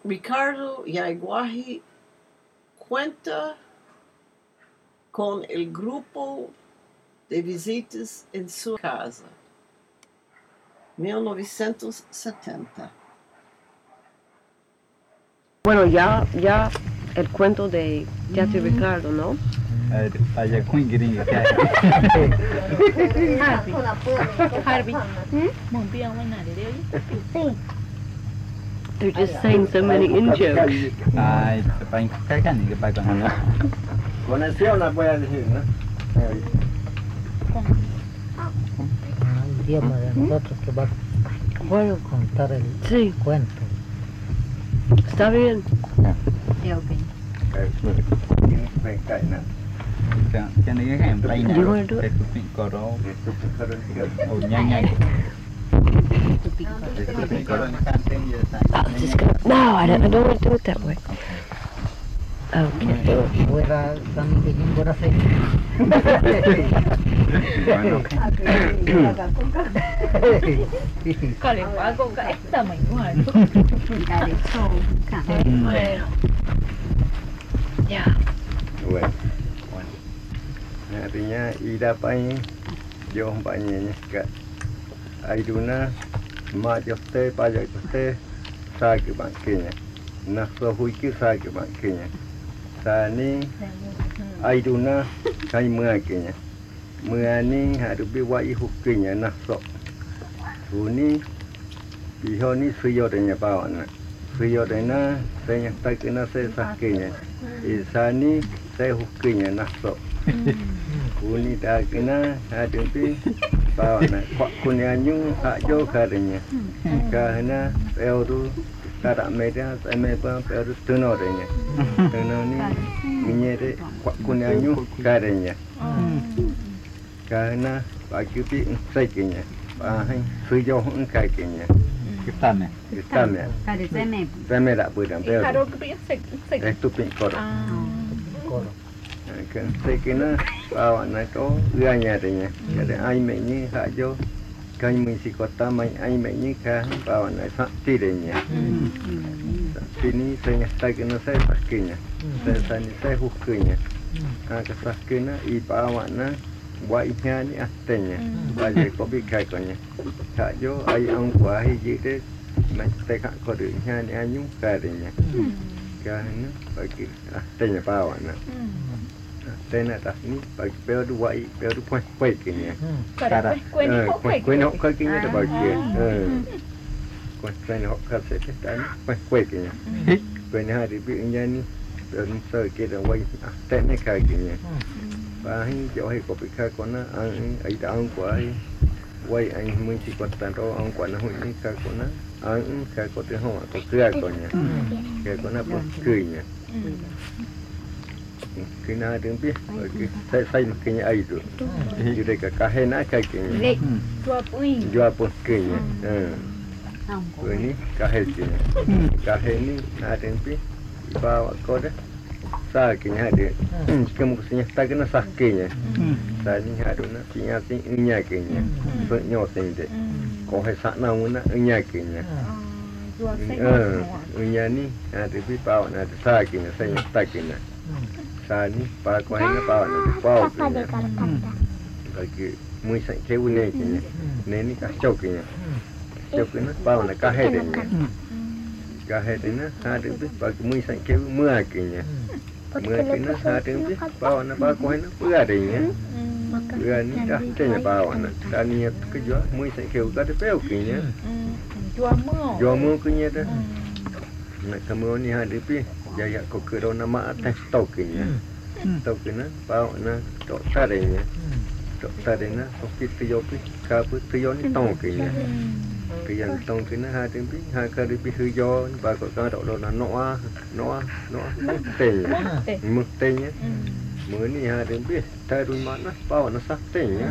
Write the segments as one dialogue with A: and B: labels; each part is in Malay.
A: Ricardo Yaguahi cuenta con el grupo de visitas en su casa, 1970.
B: Bueno, ya el cuento de Tati Ricardo, ¿no? They're just saying so many in-jokes.
C: Conexión la voy a decir, ¿no?
D: El idioma de nosotros que va a contar el cuento.
B: Está bien. You want to do it? No, I don't want to do it that way. Okay.
D: Fuera también fuera así.
B: Yeah.
C: Bueno. Artinya ida pai yo mpanya kat aiduna ma joste pa joste sa ke bangkenya na so hui ki sa ke bangkenya sa ni aiduna kai mua kenya mua ni harubi wa I hukenya na so huni biho ni suyo de nya bawana suyo de na senya ta ke na se sa kenya isani se hukenya na so Uni dah kena ada pi bawa nak kuat kunyanyu hak jo karenya kerana pel tu karak media saya pun pel tu tuno denya tuno ni menyeret kuat kunyanyu karenya kerana bagi pi sekenya bahai sujo engkai kenya kita ya saya tak boleh pel tu pi korok kan saya kena bawa nak tu rianya denya jadi ai meni hak jo kan mesti kota mai ai meni kan bawa nak sakti denya sini saya nyata kena saya sakitnya saya hukanya ke sakitnya I bawa na buat ni atenya bagi kopi kainya hak jo ai ang kuah hiji mai tekak kode ni anyu kadenya kan bagi atenya bawa na Tena dah ni bagi pel tu wai pel tu kuih kenya. Kuih nak kuih kenya tu bagi. Kuih nak kuih set dan kuih kenya. Kuih ni hari bi ni pel ni so kita wai teknik kenya. Bahin jauh kopi kah kona ai dah ang kuih wai ai mesti kota tu ang kuih nak ni kah kona ang kah kota hong atau kerja konya. Kerja kona pun kerja. Kena ada lebih saya makanya air tu jadi kahen nak kaya jual pun kaya ini kahen ni ada lebih bawa kau dah sakitnya ada kemudian tak kena sakitnya saya ni ada nak tinggal tinggal kaya nyoseng deh kau hesak namun nak kaya ni ada lebih bawa ada sakitnya saya tak kena Sani para kuah ni bawa nak bawa kena. Bagi muisai kewu ni kena. Ni kacau kena. Kacau kena bawa nak kahai dia. Kahai dia ada lebih bagi muisai kewu mua kena. Mua kena ada lebih bawa nak bawa kuah ni berat dia. Berat ni dah kena bawa nak. Sani yang kerja muisai kewu ada pel kena. Jual mua kena dah. Nak kamu ni ada lebih. Jaya kau kira nama atas tokennya, tokennya bawa na dokter ini sakit terjadi kabut terjadi tokennya, yang tokennya ada lebih lebih terjadi bawa kau dokter na mutenya, muni ada lebih taruh mana bawa na sakitnya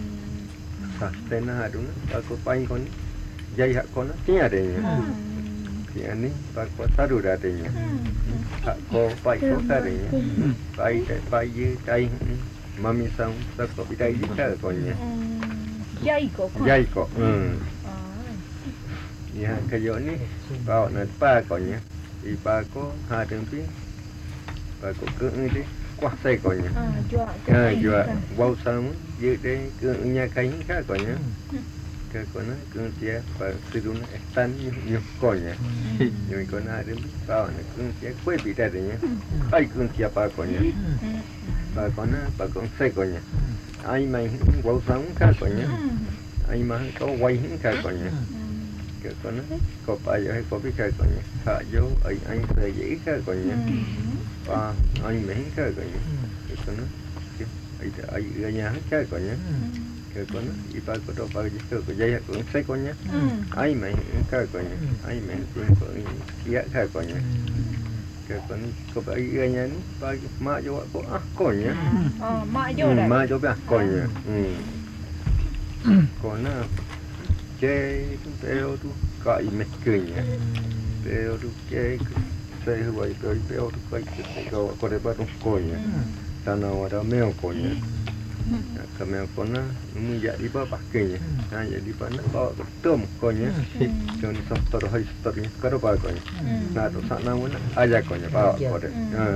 C: ada bawa kau paling kau jaya kau na tiada ini. Yang ni bakal taruh datanya. Hak kau baik kau tarinya. Baik cai mami sang tak kau bidai kita konya. Jai kau. Ya kayu ni bawa nak pa konya. Ipa ko hadeng pi. Ba ko ke ni kuah sai ko nya. Jua wau sama ye de ke nya kai ka ko nya. Ke ko na ke tia pa sidun estan nyu ko nya. Nyu ko na hadeng pa na ke tia kue bi da de nya. Ai ke tia pa ko nya. Ba ko na pa ko sai ko nya. Ai mai wau sama ka ko nya. Ai ma có quay hin ka ko nya. Ke ko na ko pa yo ko bi ka ko nya. Ha yo ai se ye ka ko nya. Pa ai mai ka ko nya. Ke ko na ai nya ka ko nya. Ke ko na ipa ko do pa ko ya ko sai ko nya. Ai mai ka ko nya. Ai mai ko ya ka ko nya. Ke ko ni ko pa nya ni pa ma yo ko nya.
E: Ma yo da.
C: Ma yo ba ko nya. Còn nó chơi beo tu cậy mệt cười nhỉ beo tu chơi chơi vậy rồi beo tu cậy có để bắt con nhỉ ta nào đó mèo con nhỉ cái mèo con nó muốn dạy đi bắt cười nhỉ dạy đi bắt nó bắt tôm con nhỉ cho nên sắp tới nhỉ cái đó bắt con nhỉ là tu sát nào muốn ai dạy con nhỉ bắt con đấy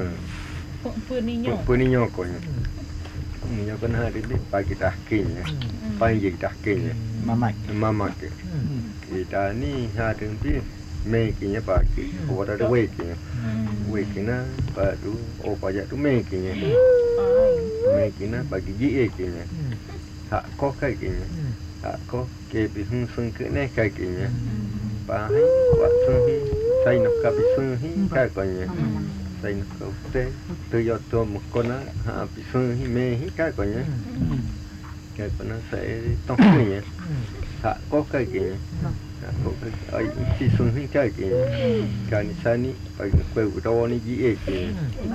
C: pun ni nhon con nhỉ nhớ con hai đến bài kita kinh nhỉ bài gì ta kinh nhỉ mama ke kita ni ha đến biết mẹ kinh nhỉ bài kinh của ta đã quay kinh na bài tu ô bài tu mẹ kinh nhỉ mẹ kinh na bài gì kinh nhỉ hạ có cái kinh nhỉ hạ có cái bị hung sưng cái này cái kinh nhỉ bài quạt sưng hi say nó cả bị sưng hi cái con nhỉ say nó cả tê từ giờ tôi một con á hạ bị sưng hi mẹ hi cái con nhỉ cái con nó sẽ tông cái nhỉ hạ có cái gì có cái ấy chỉ sưng hi cái gì cái này sai ní phải quay của đó ní gì ấy gì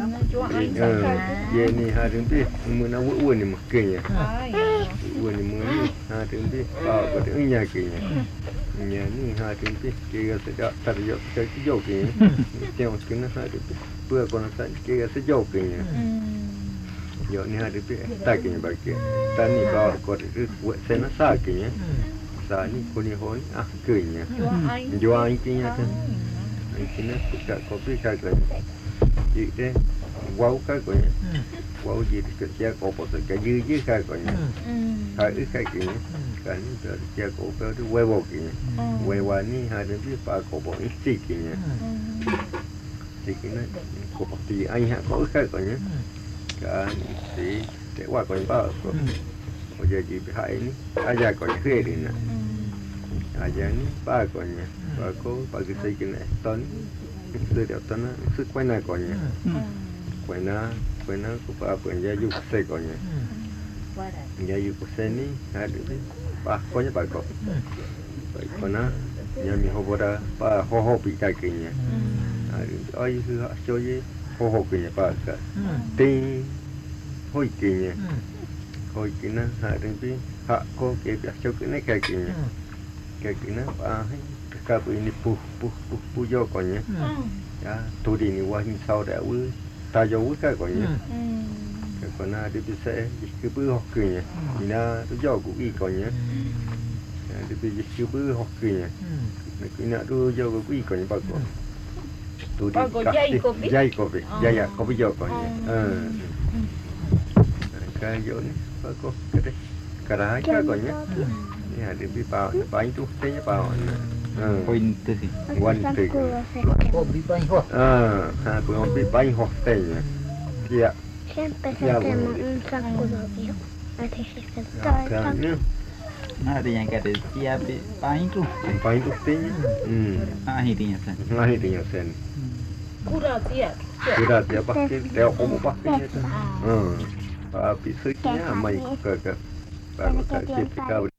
C: vậy ní hai đứa biết mưa nó uốn ní một cái nhỉ uốn ní mưa ní hai đứa biết có đứa nhà cái nhỉ nhà ní hai đứa biết cái sẽ đã thay đổi cái dấu cái theo cái nó hai đứa biết bữa còn nó cái sẽ dấu cái nhỉ giờ ní hai đứa biết ta cái bài cái ta ní có đứa quậy sẽ nó sai cái nhỉ sai ní cô ní hối cười nhỉ do anh cái nhỉ cái nó cũng có biết cái gì đấy wow cái của nhỉ wow gì thì cái cổ bộ cái dư cái của nhỉ hai cái gì cái này cái cổ cái quay bộ cái nhỉ quay qua ní hai đứa biết ba cổ bộ ít gì cái nhỉ thì cái này cổ bộ thì anh hạ có cái của nhỉ cái thì để qua của ba bây giờ gì bị hại ní ai già còn khê đi nè ai già ní ba của nhỉ ba có ba cái này tấn từ đầu tấn sức quay này còn nhỉ quay nó cũng phải quay ra dục xe còn nhỉ ra dục xe ní hai đứa ba có nhớ ba có vậy còn nó nhà mình hồ bờ ba hồ bị tai kì nhỉ ai hư cho với hồ kì nhỉ ba cả tin hôi kì nhỉ hôi kì nó hai đứa biết hạ có cái việc cho cái này cái kì nhỉ cái kì nó ba hay cả bữa này pu vô còn nhỉ tôi đi ni qua sau đã ta vô cái còn nhỉ cái còn na đi sẽ cái bữa học kỳ nhỉ na tôi vô cũng đi còn nhỉ đi bây giờ bữa học kỳ nhỉ cái na tôi vô cũng đi còn nhỉ bà con tôi đi dây có bị có bây giờ còn nhỉ cái vô này bà con cái đấy cái đá cái còn nhỉ này đi bị bao anh tu thấy nhỉ bao
F: Poin tu sih.
C: Wan tu.
D: Oh, bị bay hoa.
C: Ha, ko bị bay hoa teh. Dia.
G: Siempre se quema un saco de bio. Así que está.
C: Kan.
F: Ada yang kata dia pain tu.
C: Pain tu teh.
F: Akhirnya sen.
C: Akhirnya sen. Kuda dia pakai dia kamu pakai tu. Tapi sekian mai ke. Baru kita kau